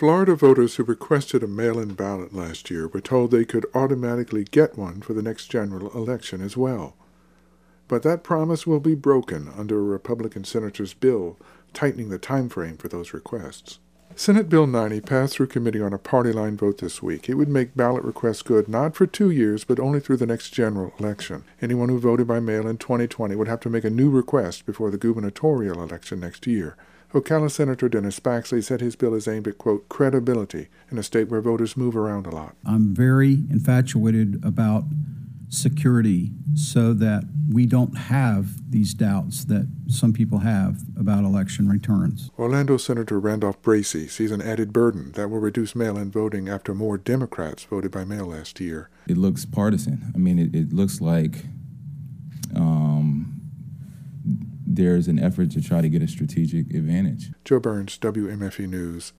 Florida voters who requested a mail-in ballot last year were told they could automatically get one for the next general election as well. But that promise will be broken under a Republican senator's bill tightening the time frame for those requests. Senate Bill 90 passed through committee on a party-line vote this week. It would make ballot requests good not for 2 years, but only through the next general election. Anyone who voted by mail in 2020 would have to make a new request before the gubernatorial election next year. Ocala Senator Dennis Baxley said his bill is aimed at, quote, credibility in a state where voters move around a lot. I'm very infatuated about security so that we don't have these doubts that some people have about election returns. Orlando Senator Randolph Bracey sees an added burden that will reduce mail-in voting after more Democrats voted by mail last year. It looks partisan. I mean, it looks like there's an effort to try to get a strategic advantage. Joe Burns, WMFE News.